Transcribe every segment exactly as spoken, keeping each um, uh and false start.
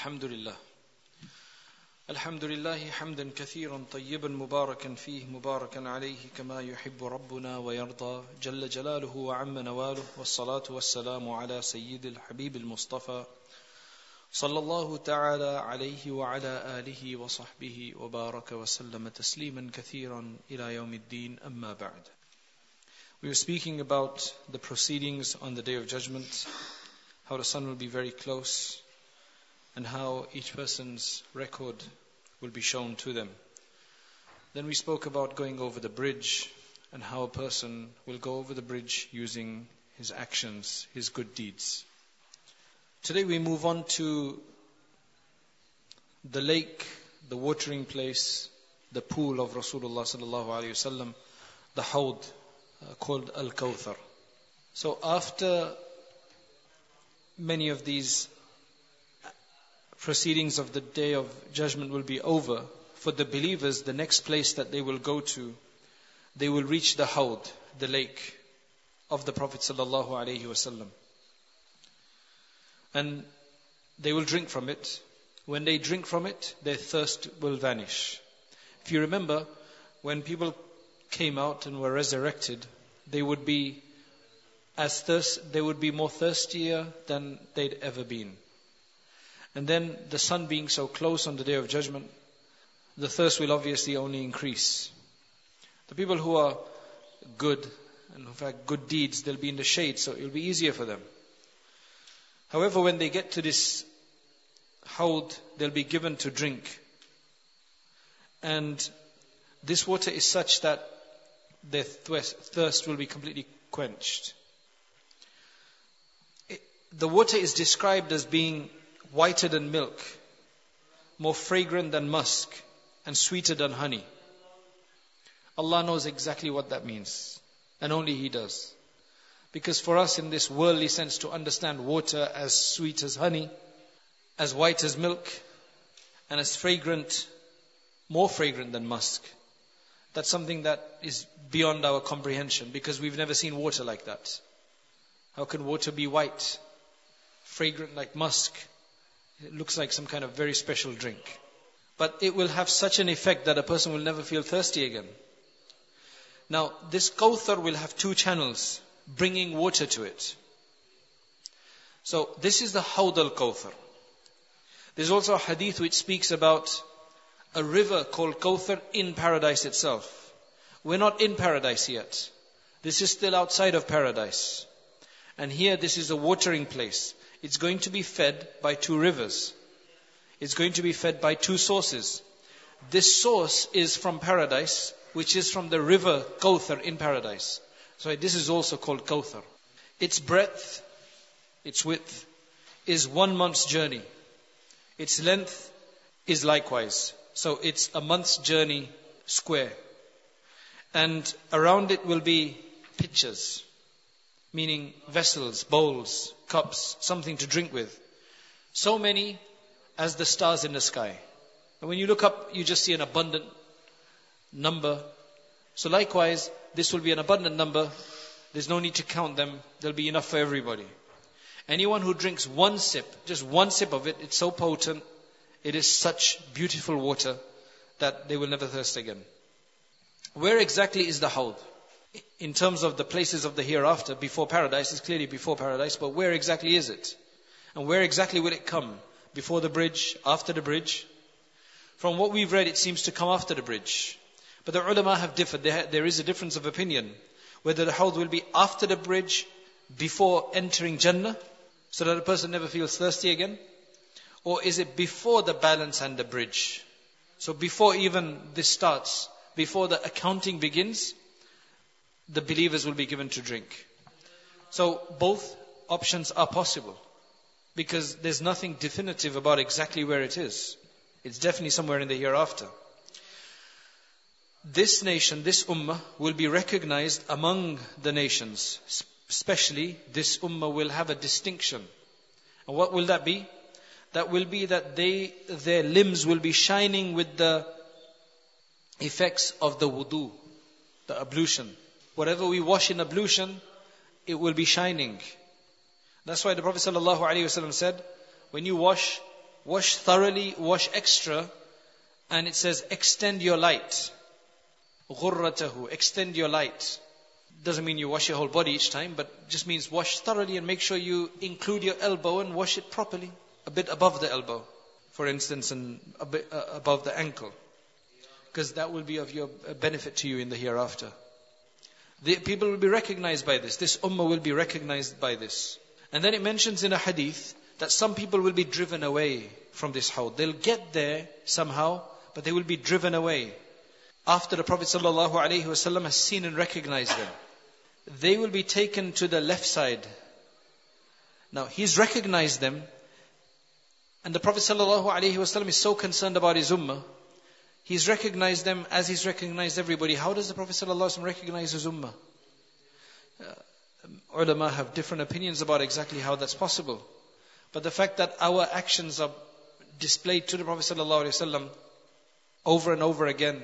الحمد لله الحمد لله حمدا كثيرا طيبا مباركا فيه مباركا عليه كما يحب ربنا ويرضى جل جلاله وعم نواله والصلاة والسلام على سيد الحبيب المصطفى صلى الله تعالى عليه وعلى آله وصحبه وبارك وسلم تسليما كثيرا إلى يوم الدين أما بعد. We were speaking about the proceedings on the Day of Judgment, how the sun will be very close, and how each person's record will be shown to them. Then we spoke about going over the bridge and how a person will go over the bridge using his actions, his good deeds. Today we move on to the lake, the watering place, the pool of Rasulullah sallallahu alaihi wasallam, the Hawd, uh, called Al-Kawthar. So after many of these proceedings of the Day of Judgment will be over, for the believers, the next place that they will go to, they will reach the Hawd, the lake of the Prophet sallallahu alaihi wasallam. And they will drink from it. When they drink from it, their thirst will vanish. If you remember, when people came out and were resurrected, they would be as thirst, they would be more thirstier than they'd ever been. And then the sun being so close on the Day of Judgment, the thirst will obviously only increase. The people who are good, and in fact good deeds, they'll be in the shade, so it'll be easier for them. However, when they get to this Hawd, they'll be given to drink. And this water is such that their thirst will be completely quenched. It, the water is described as being whiter than milk, more fragrant than musk, and sweeter than honey. Allah knows exactly what that means, and only He does. Because for us in this worldly sense to understand water as sweet as honey, as white as milk, and as fragrant, more fragrant than musk, that's something that is beyond our comprehension, because we've never seen water like that. How can water be white, fragrant like musk? It looks like some kind of very special drink. But it will have such an effect that a person will never feel thirsty again. Now, this Kawthar will have two channels bringing water to it. So, this is the Hawd al-Kawthar. There's also a hadith which speaks about a river called Kawthar in paradise itself. We're not in paradise yet. This is still outside of paradise. And here, this is a watering place. It's going to be fed by two rivers. It's going to be fed by two sources. This source is from paradise, which is from the river Kawthar in paradise. So this is also called Kawthar. Its breadth, its width, is one month's journey. Its length is likewise. So it's a month's journey square. And around it will be pitchers, meaning vessels, bowls, cups, something to drink with. So many as the stars in the sky. And when you look up, you just see an abundant number. So likewise, this will be an abundant number. There's no need to count them. There'll be enough for everybody. Anyone who drinks one sip, just one sip of it, it's so potent, it is such beautiful water that they will never thirst again. Where exactly is the Hawd? In terms of the places of the hereafter, before paradise, it's clearly before paradise, but where exactly is it? And where exactly will it come? Before the bridge? After the bridge? From what we've read, it seems to come after the bridge. But the ulama have differed. There, there is a difference of opinion. Whether the Hawd will be after the bridge, before entering Jannah, so that a person never feels thirsty again? Or is it before the balance and the bridge? So before even this starts, before the accounting begins, the believers will be given to drink. So both options are possible, because there's nothing definitive about exactly where it is. It's definitely somewhere in the hereafter. This nation, this ummah, will be recognized among the nations. Especially, this ummah will have a distinction. And what will that be? That will be that they, their limbs will be shining with the effects of the wudu, the ablution. Whatever we wash in ablution, it will be shining. That's why the Prophet ﷺ said, when you wash, wash thoroughly, wash extra, and it says extend your light. غُرَّتَهُ, extend your light. Doesn't mean you wash your whole body each time, but just means wash thoroughly and make sure you include your elbow and wash it properly. A bit above the elbow, for instance, and a bit uh, above the ankle. Because that will be of your benefit to you in the hereafter. The people will be recognized by this. This ummah will be recognized by this. And then it mentions in a hadith that some people will be driven away from this hawd. They'll get there somehow, but they will be driven away. After the Prophet ﷺ has seen and recognized them, they will be taken to the left side. Now, he's recognized them, and the Prophet ﷺ is so concerned about his ummah. He's recognized them as he's recognized everybody. How does the Prophet ﷺ recognize his ummah? Uh, ulama have different opinions about exactly how that's possible. But the fact that our actions are displayed to the Prophet ﷺ over and over again,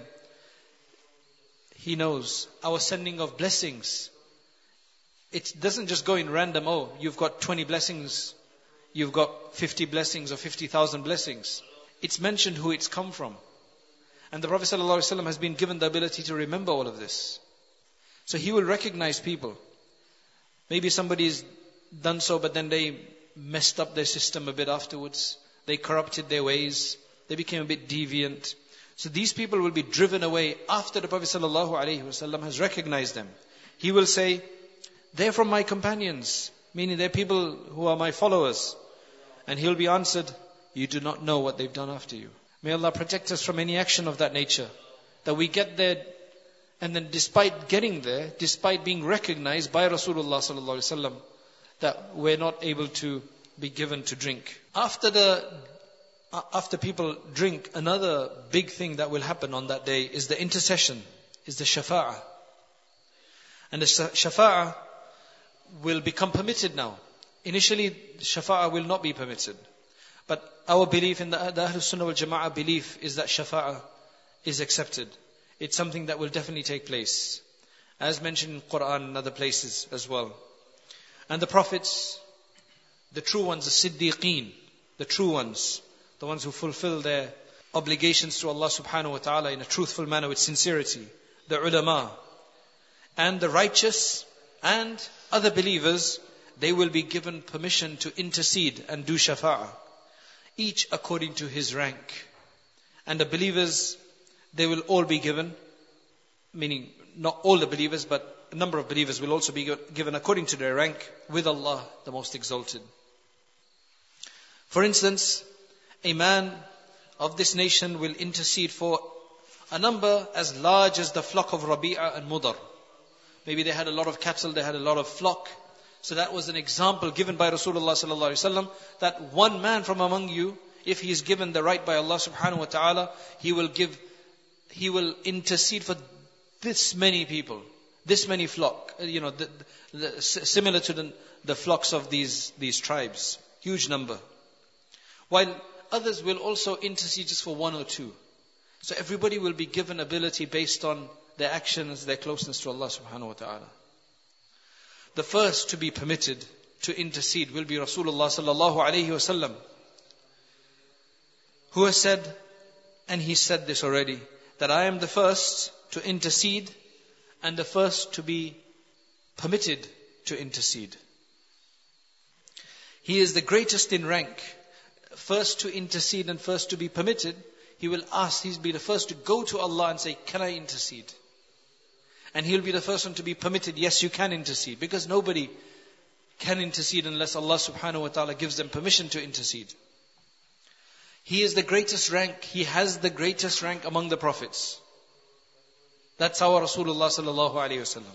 he knows. Our sending of blessings, it doesn't just go in random, oh, you've got twenty blessings, you've got fifty blessings or fifty thousand blessings. It's mentioned who it's come from. And the Prophet ﷺ has been given the ability to remember all of this. So he will recognize people. Maybe somebody's done so, but then they messed up their system a bit afterwards. They corrupted their ways. They became a bit deviant. So these people will be driven away after the Prophet ﷺ has recognized them. He will say, they're from my companions, meaning they're people who are my followers. And he'll be answered, you do not know what they've done after you. May Allah protect us from any action of that nature. That we get there, and then despite getting there, despite being recognized by Rasulullah sallallahu alaihi wasallam, that we're not able to be given to drink. After the, after people drink, another big thing that will happen on that day is the intercession, is the shafa'ah. And the shafa'ah will become permitted now. Initially, shafa'ah will not be permitted. But our belief in the, the Ahlul Sunnah wal Jama'ah belief is that shafa'ah is accepted. It's something that will definitely take place. As mentioned in Quran and other places as well. And the prophets, the true ones, the Siddiqeen, the true ones, the ones who fulfill their obligations to Allah subhanahu wa ta'ala in a truthful manner with sincerity, the ulama, and the righteous and other believers, they will be given permission to intercede and do shafa'ah. Each according to his rank. And the believers, they will all be given, meaning not all the believers, but a number of believers will also be given according to their rank with Allah, the Most Exalted. For instance, a man of this nation will intercede for a number as large as the flock of Rabi'a and Mudar. Maybe they had a lot of cattle, they had a lot of flock. So that was an example given by Rasulullah sallallahu alaihi wasallam that one man from among you, if he is given the right by Allah subhanahu wa ta'ala, he will give, he will intercede for this many people, this many flock, you know, the, the, similar to the, the flocks of these, these tribes, huge number. While others will also intercede just for one or two. So everybody will be given ability based on their actions, their closeness to Allah subhanahu wa ta'ala. The first to be permitted to intercede will be Rasulullah sallallahu alayhi wasallam, who has said, and he said this already, that I am the first to intercede and the first to be permitted to intercede. He is the greatest in rank, first to intercede and first to be permitted. He will ask, he'll be the first to go to Allah and say, can I intercede? And he'll be the first one to be permitted, yes, you can intercede. Because nobody can intercede unless Allah subhanahu wa ta'ala gives them permission to intercede. He is the greatest rank. He has the greatest rank among the prophets. That's our Rasulullah sallallahu alayhi wasallam.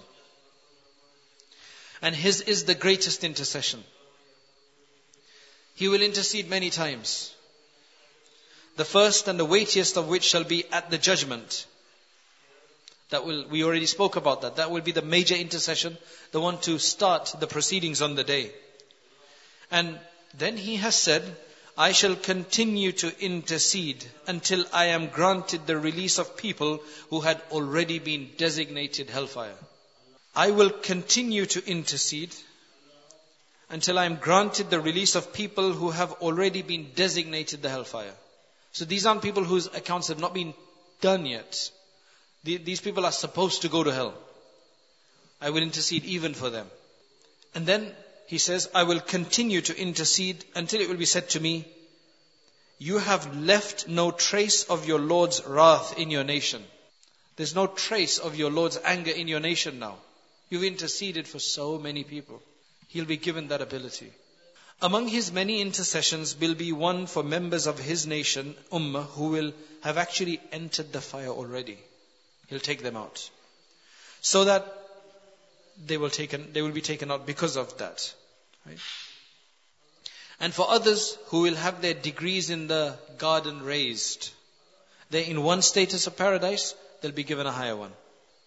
And his is the greatest intercession. He will intercede many times. The first and the weightiest of which shall be at the judgment. That will, we already spoke about that. That will be the major intercession, the one to start the proceedings on the day. And then he has said, I shall continue to intercede until I am granted the release of people who had already been designated hellfire. I will continue to intercede until I am granted the release of people who have already been designated the hellfire. So these aren't people whose accounts have not been done yet. These people are supposed to go to hell. I will intercede even for them. And then he says, I will continue to intercede until it will be said to me, you have left no trace of your Lord's wrath in your nation. There's no trace of your Lord's anger in your nation now. You've interceded for so many people. He'll be given that ability. Among his many intercessions will be one for members of his nation, Ummah, who will have actually entered the fire already. He'll take them out. So that they will taken, they will be taken out because of that. Right? And for others who will have their degrees in the garden raised. They're in one status of paradise, they'll be given a higher one.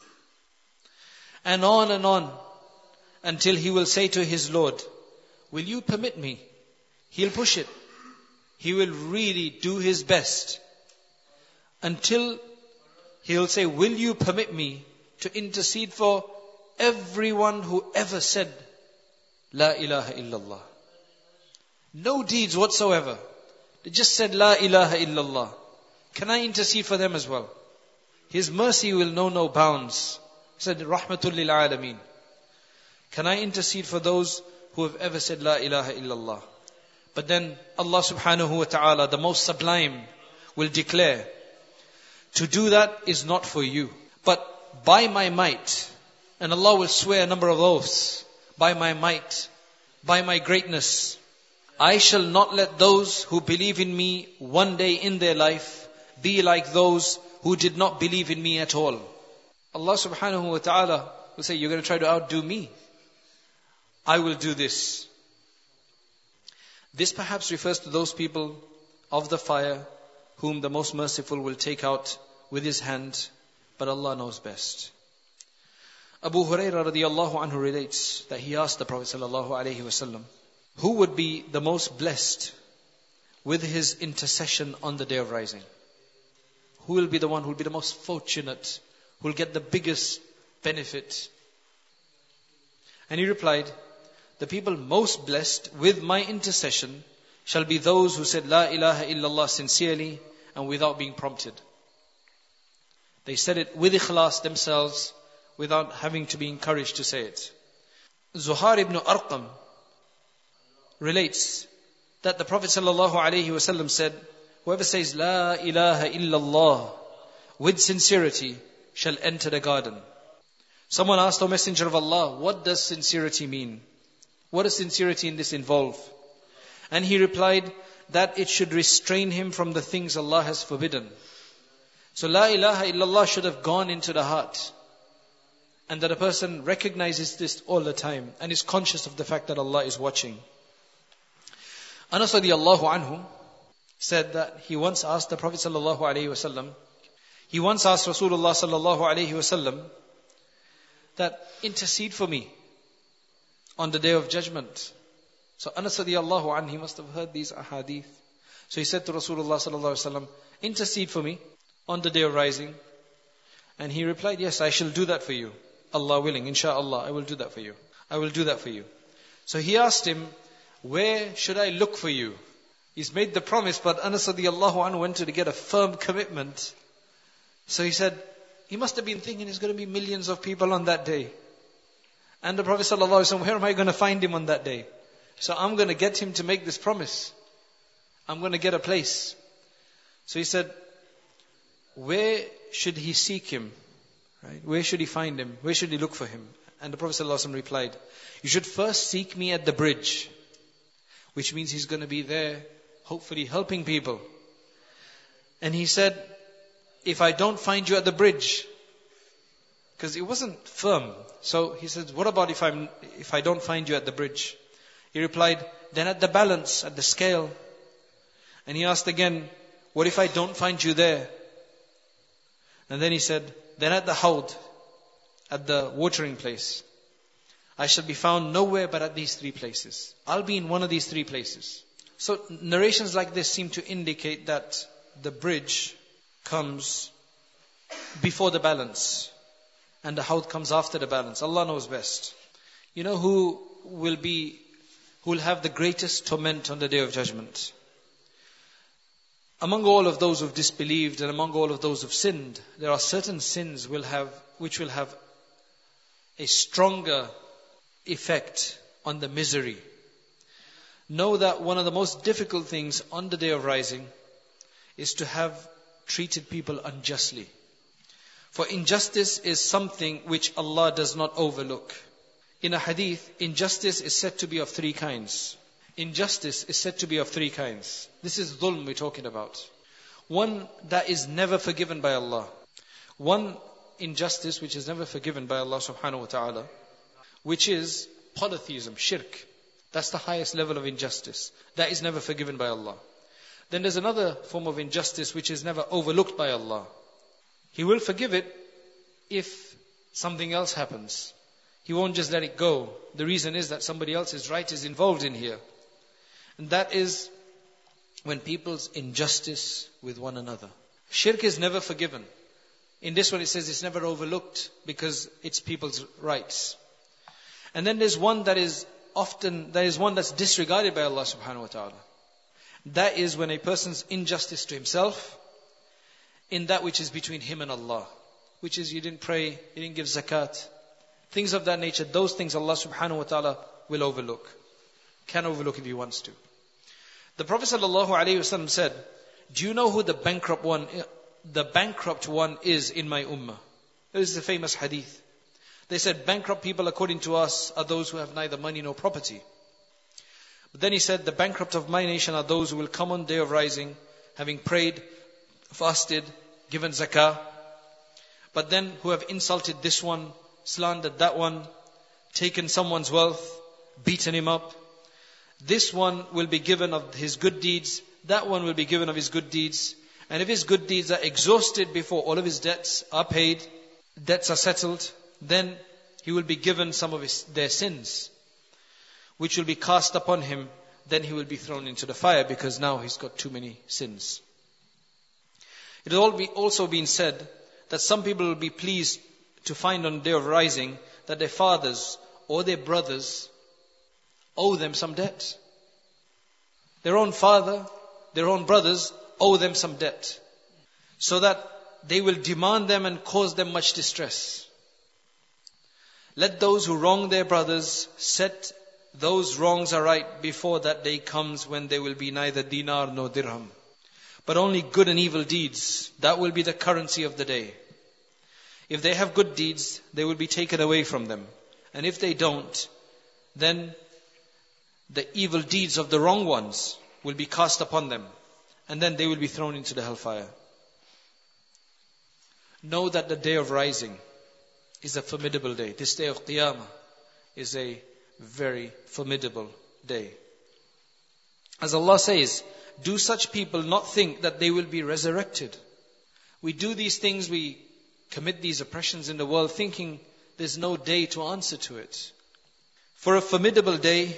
And on and on, until he will say to his Lord, will you permit me? He'll push it. He will really do his best. Until he'll say, will you permit me to intercede for everyone who ever said, La ilaha illallah. No deeds whatsoever. They just said, La ilaha illallah. Can I intercede for them as well? His mercy will know no bounds. He said, Rahmatul lil alameen. Can I intercede for those who have ever said La ilaha illallah? But then Allah subhanahu wa ta'ala, the most sublime, will declare, to do that is not for you. But by my might, and Allah will swear a number of oaths, by my might, by my greatness, I shall not let those who believe in me one day in their life be like those who did not believe in me at all. Allah subhanahu wa ta'ala will say, you're going to try to outdo me. I will do this. This perhaps refers to those people of the fire whom the most merciful will take out with his hand, but Allah knows best. Abu Hurairah radiallahu anhu relates that he asked the Prophet sallallahu alaihi wasallam, who would be the most blessed with his intercession on the day of rising? Who will be the one who will be the most fortunate, who will get the biggest benefit? And he replied, the people most blessed with my intercession shall be those who said La ilaha illallah sincerely and without being prompted. They said it with ikhlas themselves, without having to be encouraged to say it. Zuhair ibn Arqam relates that the Prophet sallallahu alaihi wasallam said, whoever says La ilaha illallah with sincerity shall enter the garden. Someone asked, O Messenger of Allah, what does sincerity mean? What does sincerity in this involve? And he replied that it should restrain him from the things Allah has forbidden. So La ilaha illallah should have gone into the heart. And that a person recognizes this all the time and is conscious of the fact that Allah is watching. Anas radiallahu anhu said that he once asked the Prophet sallallahu alaihi wasallam, he once asked Rasulullah sallallahu alaihi wasallam that intercede for me on the day of judgment. So Anas radiallahu anhu, he must have heard these ahadith. So he said to Rasulullah sallallahu alaihi wasallam, intercede for me on the day of rising. And he replied, yes, I shall do that for you. Allah willing, insha'Allah, I will do that for you. I will do that for you. So he asked him, where should I look for you? He's made the promise, but Anas radiallahu anhu wanted to get a firm commitment. So he said, he must have been thinking there's going to be millions of people on that day. And the Prophet sallallahu alaihi wasallam, where am I going to find him on that day? So I'm going to get him to make this promise. I'm going to get a place. So he said, where should he seek him? Right? Where should he find him? Where should he look for him? And the Prophet ﷺ replied, you should first seek me at the bridge. Which means he's going to be there, hopefully helping people. And he said, if I don't find you at the bridge, because it wasn't firm. So he said, what about if I'm if I don't find you at the bridge? He replied, then at the balance, at the scale. And he asked again, what if I don't find you there? And then he said, then at the hawd, at the watering place, I shall be found nowhere but at these three places. I'll be in one of these three places. So narrations like this seem to indicate that the bridge comes before the balance and the hawd comes after the balance. Allah knows best. You know who will be who will have the greatest torment on the Day of Judgment. Among all of those who've disbelieved and among all of those who've sinned, there are certain sins will have, which will have a stronger effect on the misery. Know that one of the most difficult things on the Day of Rising is to have treated people unjustly. For injustice is something which Allah does not overlook. In a hadith, injustice is said to be of three kinds. Injustice is said to be of three kinds. This is dhulm we're talking about. One that is never forgiven by Allah. One injustice which is never forgiven by Allah subhanahu wa ta'ala, which is polytheism, shirk. That's the highest level of injustice. That is never forgiven by Allah. Then there's another form of injustice which is never overlooked by Allah. He will forgive it if something else happens. He won't just let it go. The reason is that somebody else's right is involved in here. And that is when people's injustice with one another. Shirk is never forgiven. In this one it says it's never overlooked because it's people's rights. And then there's one that is often, there is one that's disregarded by Allah subhanahu wa ta'ala. That is when a person's injustice to himself in that which is between him and Allah. Which is you didn't pray, you didn't give zakat. Things of that nature, those things Allah subhanahu wa ta'ala will overlook. Can overlook if He wants to. The Prophet sallallahu alaihi wasallam said, do you know who the bankrupt one, the bankrupt one is in my ummah? This is a famous hadith. They said, bankrupt people according to us are those who have neither money nor property. But then he said, the bankrupt of my nation are those who will come on Day of Rising, having prayed, fasted, given zakah, but then who have insulted this one, slandered that one, taken someone's wealth, beaten him up. This one will be given of his good deeds, that one will be given of his good deeds. And if his good deeds are exhausted before all of his debts are paid, debts are settled, then he will be given some of his, their sins, which will be cast upon him. Then he will be thrown into the fire because now he's got too many sins. It has also been said that some people will be pleased to find on the Day of Rising that their fathers or their brothers owe them some debt. Their own father, their own brothers owe them some debt. So that they will demand them and cause them much distress. Let those who wrong their brothers set those wrongs aright before that day comes when there will be neither dinar nor dirham, but only good and evil deeds. That will be the currency of the day. If they have good deeds, they will be taken away from them. And if they don't, then the evil deeds of the wrong ones will be cast upon them. And then they will be thrown into the hellfire. Know that the Day of Rising is a formidable day. This day of Qiyamah is a very formidable day. As Allah says, do such people not think that they will be resurrected? We do these things, we commit these oppressions in the world thinking there's no day to answer to it. For a formidable day,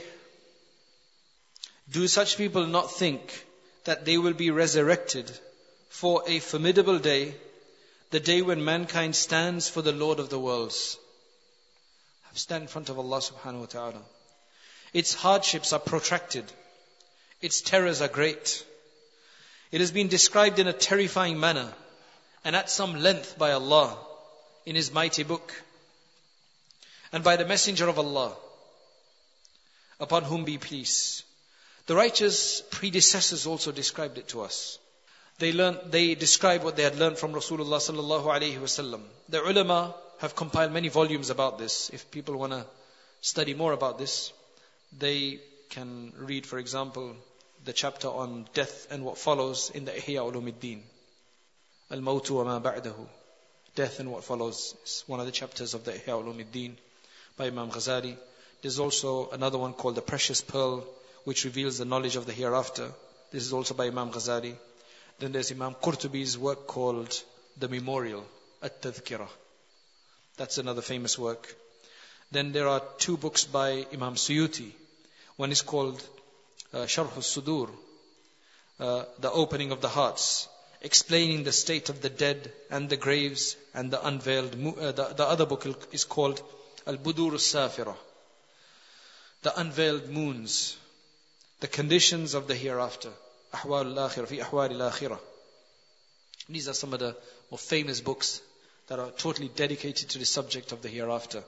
do such people not think that they will be resurrected for a formidable day, the day when mankind stands for the Lord of the worlds? Stand in front of Allah subhanahu wa ta'ala. Its hardships are protracted. Its terrors are great. It has been described in a terrifying manner and at some length by Allah in His mighty book and by the Messenger of Allah, upon whom be peace. The righteous predecessors also described it to us. They learned, they described what they had learned from Rasulullah sallallahu alaihi wasallam. The ulama have compiled many volumes about this. If people want to study more about this, they can read, for example, the chapter on death and what follows in the Ihya Ulumuddin. Al-Mawtu wa ma ba'dahu. Death and what follows is one of the chapters of the Ihya Ulumuddin by Imam Ghazali. There's also another one called The Precious Pearl, which reveals the knowledge of the hereafter. This is also by Imam Ghazali. Then there's Imam Qurtubi's work called The Memorial, At-Tadhkirah. That's another famous work. Then there are two books by Imam Suyuti. One is called uh, Sharh al-Sudur, uh, The Opening of the Hearts, explaining the state of the dead and the graves and the unveiled. Uh, the, the other book is called Al-Budur al-Safirah. the unveiled moons, the conditions of the hereafter. Ahwal al-akhirah, fi ahwal al-akhirah. These are some of the more famous books that are totally dedicated to the subject of the hereafter.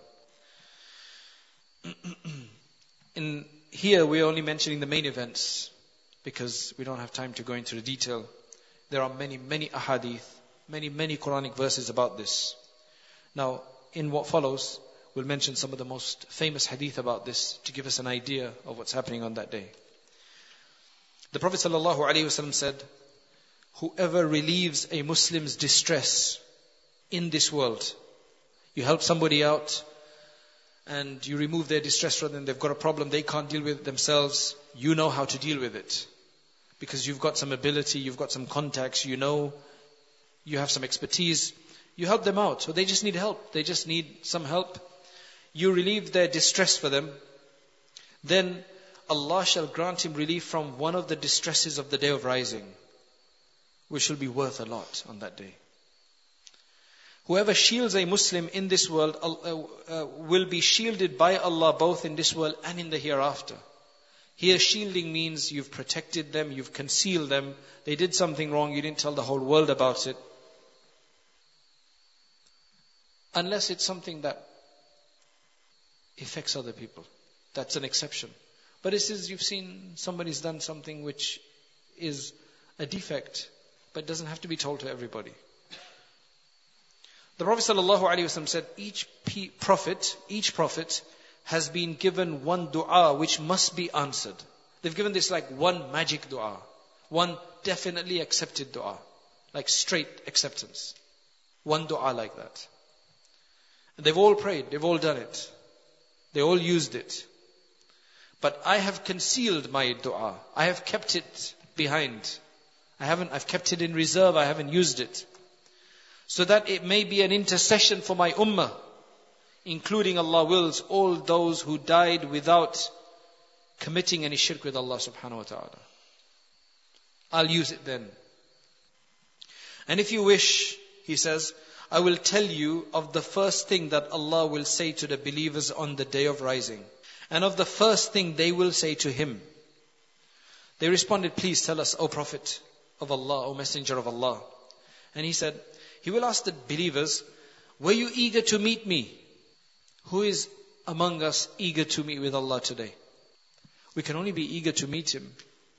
In here we are only mentioning the main events because we don't have time to go into the detail. There are many, many ahadith, many, many Quranic verses about this. Now, in what follows, we'll mention some of the most famous hadith about this to give us an idea of what's happening on that day. The Prophet ﷺ said, whoever relieves a Muslim's distress in this world, you help somebody out and you remove their distress from them, they've got a problem, they can't deal with it themselves, you know how to deal with it. Because you've got some ability, you've got some contacts, you know, you have some expertise, you help them out. So they just need help, they just need some help. You relieve their distress for them, then Allah shall grant him relief from one of the distresses of the day of rising, which will be worth a lot on that day. Whoever shields a Muslim in this world uh, uh, will be shielded by Allah both in this world and in the hereafter. Here shielding means you've protected them, you've concealed them, they did something wrong, you didn't tell the whole world about it. Unless it's something that affects other people. That's an exception. But it is, you've seen somebody's done something which is a defect, but doesn't have to be told to everybody. The Prophet ﷺ said, each prophet, each prophet has been given one dua which must be answered. They've given this like one magic dua, one definitely accepted dua, like straight acceptance. One dua like that. And they've all prayed, they've all done it. They all used it. But I have concealed my dua. I have kept it behind. I haven't, I've kept it in reserve, I haven't used it. So that it may be an intercession for my ummah, including, Allah wills, all those who died without committing any shirk with Allah subhanahu wa ta'ala. I'll use it then. And if you wish, he says, I will tell you of the first thing that Allah will say to the believers on the day of rising. And of the first thing they will say to him. They responded, please tell us, O Prophet of Allah, O Messenger of Allah. And he said, he will ask the believers, were you eager to meet me? Who is among us eager to meet with Allah today? We can only be eager to meet Him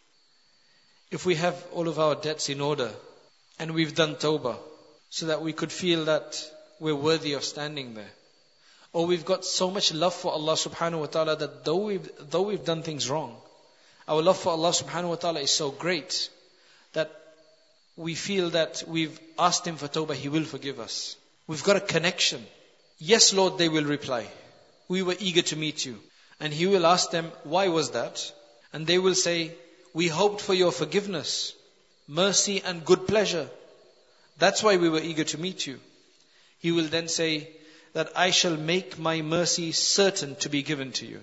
if we have all of our debts in order and we've done tawbah, so that we could feel that we're worthy of standing there. Or we've got so much love for Allah subhanahu wa ta'ala that though we've, though we've done things wrong, our love for Allah subhanahu wa ta'ala is so great that we feel that we've asked Him for tawbah, He will forgive us. We've got a connection. Yes, Lord, they will reply. We were eager to meet you. And He will ask them, why was that? And they will say, we hoped for your forgiveness, mercy and good pleasure. That's why we were eager to meet you. He will then say, that I shall make my mercy certain to be given to you.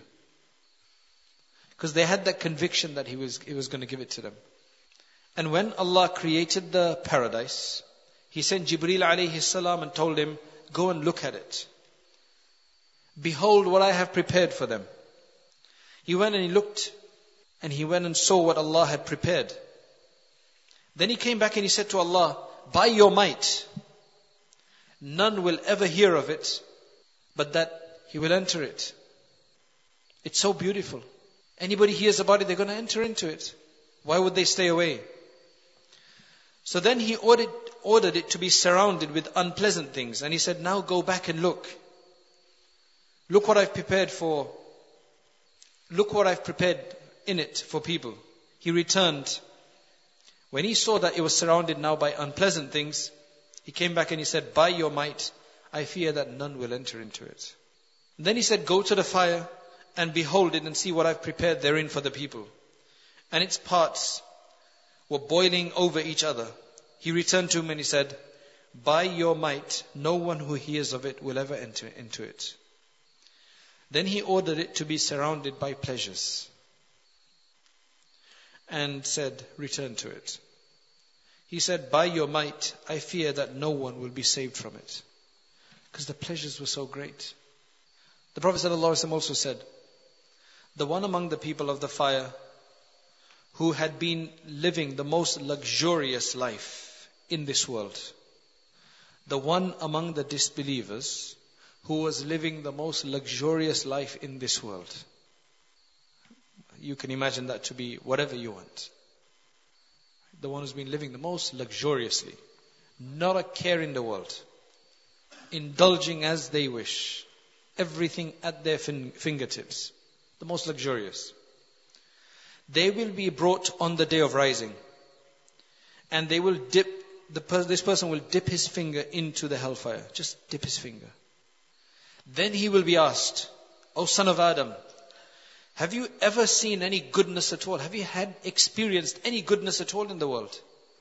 Because they had that conviction that He was, He was going to give it to them. And when Allah created the paradise, He sent Jibreel alayhi salam and told him, go and look at it. Behold what I have prepared for them. He went and he looked, and he went and saw what Allah had prepared. Then he came back and he said to Allah, by your might, none will ever hear of it, but that he will enter it. It's so beautiful. Anybody hears about it, they're going to enter into it. Why would they stay away? So then he ordered, ordered it to be surrounded with unpleasant things. And he said, now go back and look. Look what I've prepared for, look what I've prepared in it for people. He returned. When he saw that it was surrounded now by unpleasant things, he came back and he said, by your might, I fear that none will enter into it. And then he said, go to the fire and behold it and see what I've prepared therein for the people. And its parts were boiling over each other. He returned to him and he said, by your might, no one who hears of it will ever enter into it. Then he ordered it to be surrounded by pleasures and said, return to it. He said, by your might, I fear that no one will be saved from it. Because the pleasures were so great. The Prophet ﷺ also said, the one among the people of the fire who had been living the most luxurious life in this world. The one among the disbelievers who was living the most luxurious life in this world. You can imagine that to be whatever you want. The one who's been living the most luxuriously. Not a care in the world. Indulging as they wish. Everything at their fin- fingertips. The most luxurious. They will be brought on the day of rising. And they will dip, the per- this person will dip his finger into the hellfire. Just dip his finger. Then he will be asked, O son of Adam, have you ever seen any goodness at all? Have you had experienced any goodness at all in the world?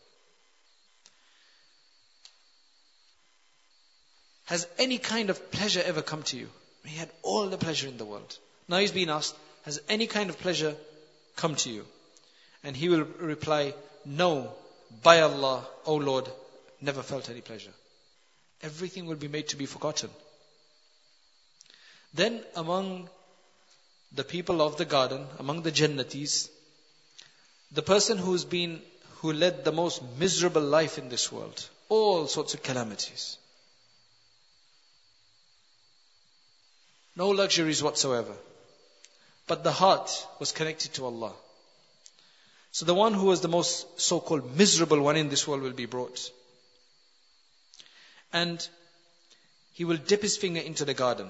Has any kind of pleasure ever come to you? He had all the pleasure in the world. Now he's being asked, has any kind of pleasure come to you? And he will reply, no, by Allah, O Lord, never felt any pleasure. Everything will be made to be forgotten. Then among the people of the garden, among the Jannatis, the person who's been, who led the most miserable life in this world, all sorts of calamities, no luxuries whatsoever, but the heart was connected to Allah. So the one who was the most so-called miserable one in this world will be brought. And he will dip his finger into the garden,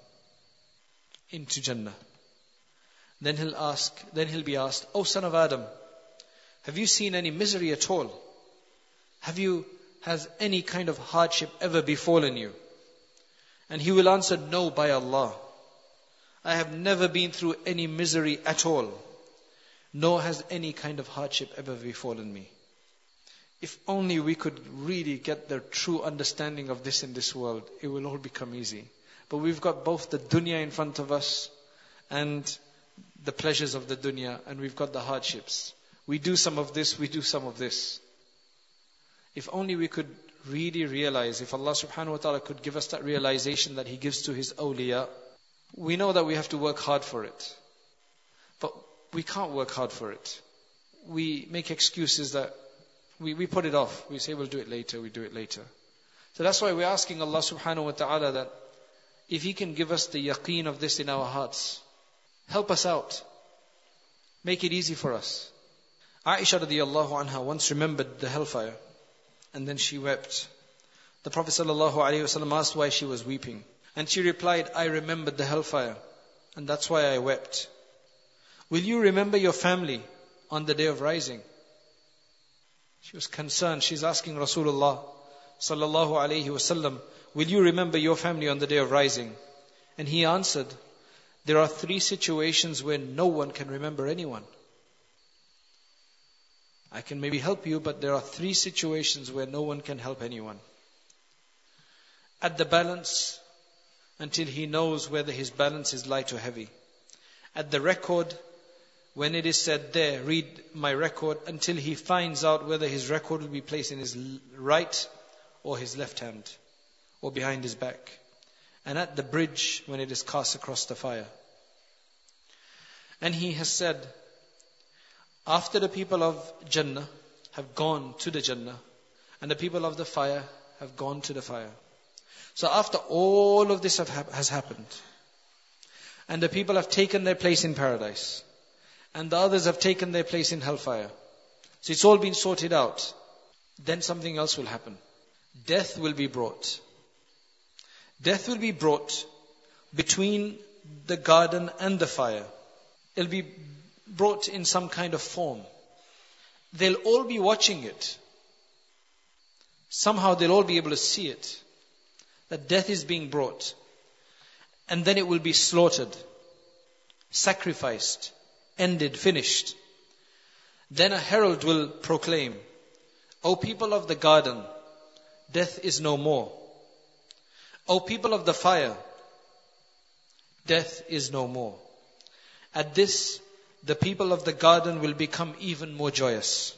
into Jannah. Then he'll ask, then he'll be asked, O son of Adam, have you seen any misery at all? Have you, has any kind of hardship ever befallen you? And he will answer, no, by Allah. I have never been through any misery at all, nor has any kind of hardship ever befallen me. If only we could really get the true understanding of this in this world, it will all become easy. But we've got both the dunya in front of us and the pleasures of the dunya, and we've got the hardships. We do some of this, we do some of this. If only we could really realize, if Allah subhanahu wa ta'ala could give us that realization that He gives to His awliya, we know that we have to work hard for it. But we can't work hard for it. We make excuses that we, we put it off. We say we'll do it later, we do it later. So that's why we're asking Allah subhanahu wa ta'ala that if He can give us the yaqeen of this in our hearts, help us out. Make it easy for us. Aisha radiallahu anha once remembered the hellfire, and then she wept. The Prophet sallallahu alaihi wasallam asked why she was weeping. And she replied, I remembered the hellfire, and that's why I wept. Will you remember your family on the day of rising? She was concerned. She's asking Rasulullah sallallahu alaihi wasallam, will you remember your family on the day of rising? And he answered, there are three situations where no one can remember anyone. I can maybe help you, but there are three situations where no one can help anyone. At the balance, until he knows whether his balance is light or heavy. At the record, when it is said there, read my record, until he finds out whether his record will be placed in his right or his left hand, or behind his back. And at the bridge, when it is cast across the fire. And he has said, after the people of Jannah have gone to the Jannah, and the people of the fire have gone to the fire. So after all of this have, has happened, and the people have taken their place in paradise, and the others have taken their place in hellfire, so it's all been sorted out, then something else will happen. Death will be brought. Death will be brought between the garden and the fire. It'll be brought in some kind of form. They'll all be watching it. Somehow they'll all be able to see it. That death is being brought. And then it will be slaughtered, sacrificed, ended, finished. Then a herald will proclaim, O people of the garden, death is no more. O people of the fire, death is no more. At this, the people of the garden will become even more joyous.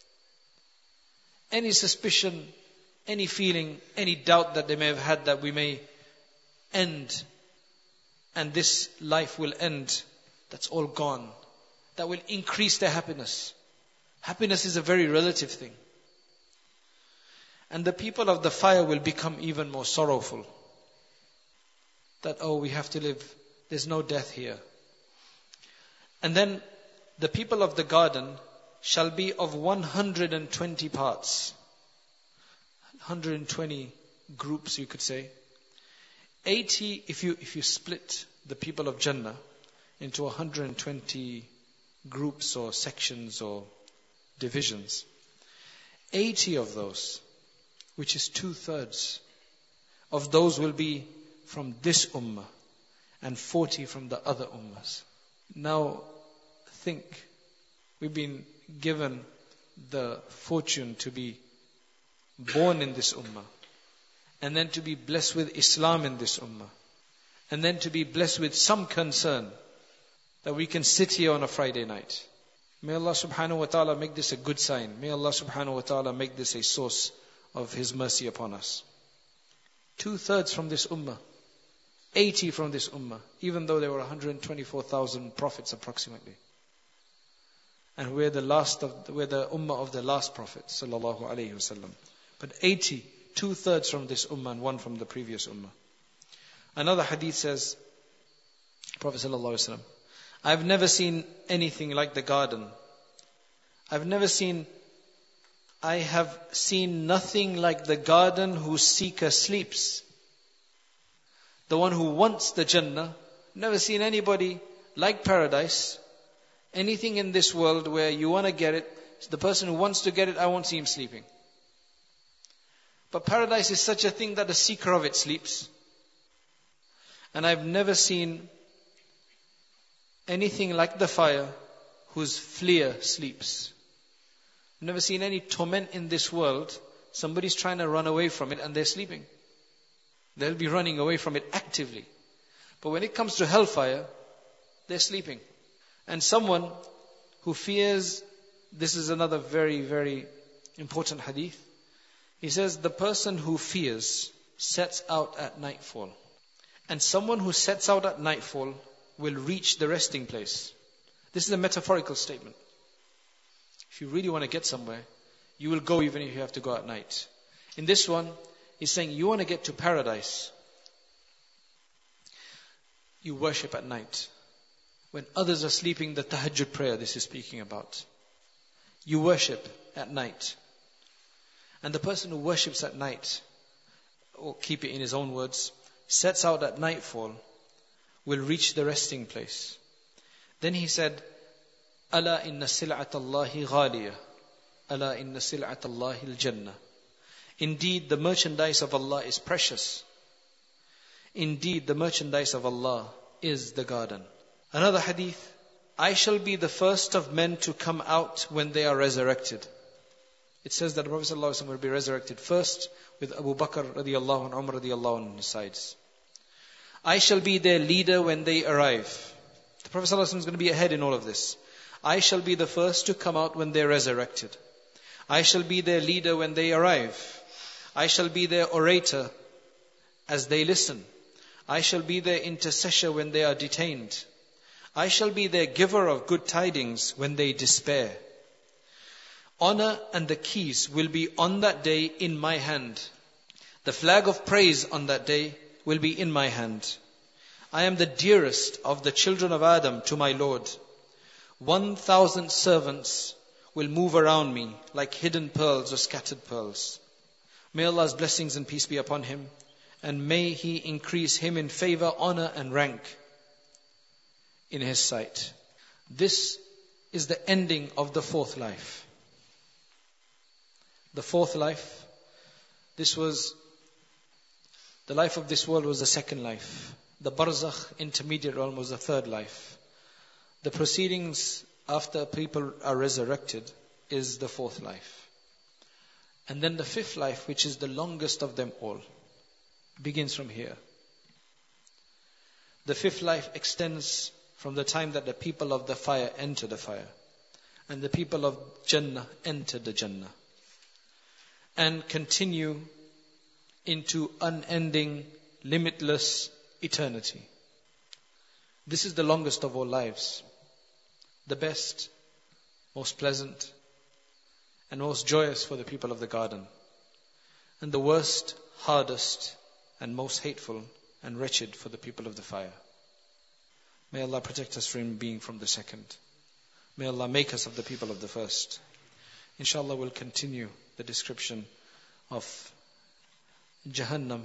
Any suspicion, any feeling, any doubt that they may have had that we may end and this life will end That's all gone. That will increase their happiness. Happiness is a very relative thing. And the people of the fire will become even more sorrowful. That, oh, we have to live. There's no death here. And then the people of the garden shall be of one hundred twenty parts. one hundred twenty groups, you could say. eighty, if you if you split the people of Jannah into one hundred twenty groups or sections or divisions, eighty of those, which is two-thirds of those, will be from this ummah and forty from the other ummahs. Now think, we've been given the fortune to be born in this ummah, and then to be blessed with Islam in this ummah, and then to be blessed with some concern that we can sit here on a Friday night. May Allah subhanahu wa ta'ala make this a good sign. May Allah subhanahu wa ta'ala make this a source of His mercy upon us. Two-thirds from this ummah, eighty from this ummah, even though there were one hundred twenty-four thousand prophets approximately. And we're the last of, we're the ummah of the last prophet, sallallahu alayhi wasallam. But eighty, two-thirds from this ummah and one from the previous ummah. Another hadith says, Prophet sallallahu alayhi wasallam, I've never seen anything like the garden. I've never seen, I have seen nothing like the garden whose seeker sleeps. The one who wants the Jannah, never seen anybody like paradise. Anything in this world where you want to get it, the person who wants to get it, I won't see him sleeping. But paradise is such a thing that the seeker of it sleeps. And I've never seen anything like the fire whose fleer sleeps. I've never seen any torment in this world. Somebody's trying to run away from it and they're sleeping. They'll be running away from it actively. But when it comes to hellfire, they're sleeping. And someone who fears, this is another very, very important hadith. He says, the person who fears sets out at nightfall. And someone who sets out at nightfall will reach the resting place. This is a metaphorical statement. If you really want to get somewhere, you will go even if you have to go at night. In this one, he's saying you want to get to paradise. You worship at night. When others are sleeping, the tahajjud prayer this is speaking about. You worship at night. And the person who worships at night, or keep it in his own words, sets out at nightfall, will reach the resting place. Then he said, Ala inna sil'at Allahi ghaliya. Ala inna sil'at Allahi al-jannah. Indeed, the merchandise of Allah is precious. Indeed, the merchandise of Allah is the garden. Another hadith, I shall be the first of men to come out when they are resurrected. It says that the Prophet ﷺ will be resurrected first with Abu Bakr radiallahu and Umar radiallahu on his sides. I shall be their leader when they arrive. The Prophet ﷺ is going to be ahead in all of this. I shall be the first to come out when they are resurrected. I shall be their leader when they arrive. I shall be their orator as they listen. I shall be their intercessor when they are detained. I shall be their giver of good tidings when they despair. Honor and the keys will be on that day in my hand. The flag of praise on that day will be in my hand. I am the dearest of the children of Adam to my Lord. One thousand servants will move around me like hidden pearls or scattered pearls. May Allah's blessings and peace be upon him, and may He increase him in favor, honor and rank in His sight. This is the ending of the fourth life. The fourth life, this was, the life of this world was the second life. The barzakh, intermediate realm, was the third life. The proceedings after people are resurrected is the fourth life. And then the fifth life, which is the longest of them all, begins from here. The fifth life extends from the time that the people of the fire enter the fire, and the people of Jannah enter the Jannah, and continue into unending, limitless eternity. This is the longest of all lives, the best, most pleasant, and most joyous for the people of the garden, and the worst, hardest, and most hateful and wretched for the people of the fire. May Allah protect us from being from the second. May Allah make us of the people of the first. Inshallah, we'll continue the description of Jahannam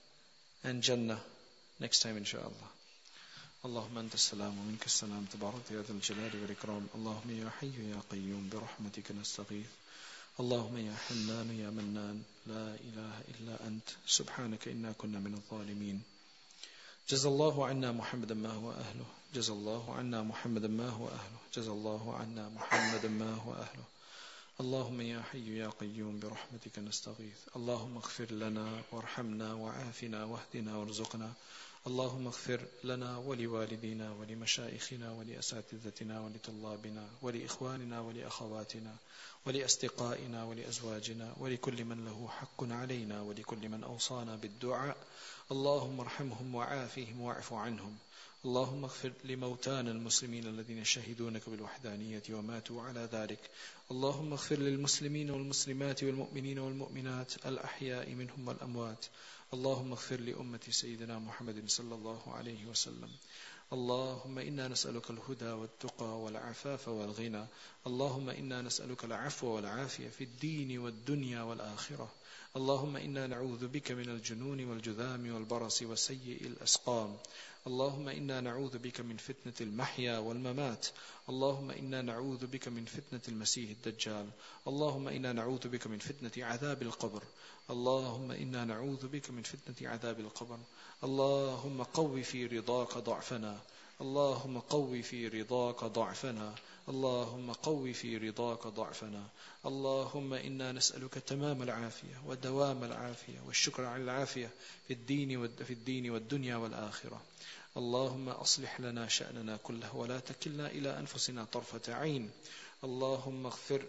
and Jannah next time, inshallah. اللهم أنت السلام ومنك السلام تبارك يا ذا الجلال والإكرام اللهم يا حي يا قيوم برحمتك نستغيث اللهم يا حنان يا منان لا إله إلا أنت سبحانك إنا كنا من الظالمين جزى الله عنا محمدا ما هو أهله جزى الله عنا محمدا ما هو أهله جزى الله عنا محمدا ما هو أهله اللهم يا حي يا قيوم برحمتك نستغيث اللهم اغفر لنا وارحمنا وعافنا واهدنا وارزقنا اللهم اغفر لنا ولوالدينا ولمشايخنا ولأساتذتنا ولطلابنا ولإخواننا ولأخواتنا ولأصدقائنا ولأزواجنا ولكل من له حق علينا ولكل من أوصانا بالدعاء اللهم ارحمهم وعافهم واعف عنهم اللهم اغفر لموتانا المسلمين الذين شهدونك بالوحدانية وماتوا على ذلك اللهم اغفر للمسلمين والمسلمات والمؤمنين والمؤمنات الأحياء منهم والأموات اللهم اغفر لأمة سيدنا محمد صلى الله عليه وسلم اللهم إنا نسألك الهدى والتقى والعفاف والغنى اللهم إنا نسألك العفو والعافية في الدين والدنيا والآخرة اللهم إنا نعوذ بك من الجنون والجذام والبرص وسيء الأسقام اللهم إنا نعوذ بك من فتنة المحيا والممات اللهم إنا نعوذ بك من فتنة المسيح الدجال اللهم إنا نعوذ بك من فتنة عذاب القبر اللهم إنا نعوذ بك من فتنة عذاب القبر اللهم قو في رضاك ضعفنا اللهم قو في رضاك ضعفنا اللهم قو في رضاك ضعفنا اللهم إنا نسألك تمام العافية ودوام العافية والشكر على العافية في الدين في الدين والدنيا والآخرة اللهم أصلح لنا شأننا كله ولا تكلنا إلى أنفسنا طرفة عين اللهم اغفر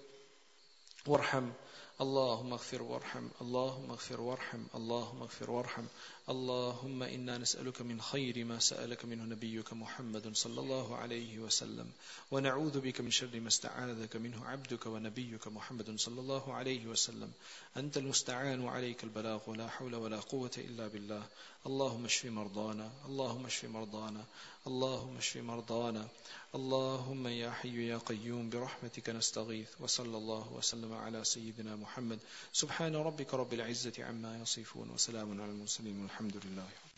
وارحم اللهم اغفر وارحم اللهم اغفر وارحم اللهم اغفر وارحم اللهم إنا نسألك من خير ما سألك منه نبيك محمد صلى الله عليه وسلم ونعوذ بك من شر ما استعاذك منه عبدك ونبيك محمد صلى الله عليه وسلم أنت المستعان وعليك البلاغ ولا حول ولا قوة إلا بالله اللهم اشف مرضانا اللهم اشف مرضانا اللهم اشف مرضانا اللهم يا حي يا قيوم برحمتك نستغيث وصلى الله وسلم على سيدنا محمد سبحان ربك رب العزة عما يصفون وسلام على المرسلين والحمد لله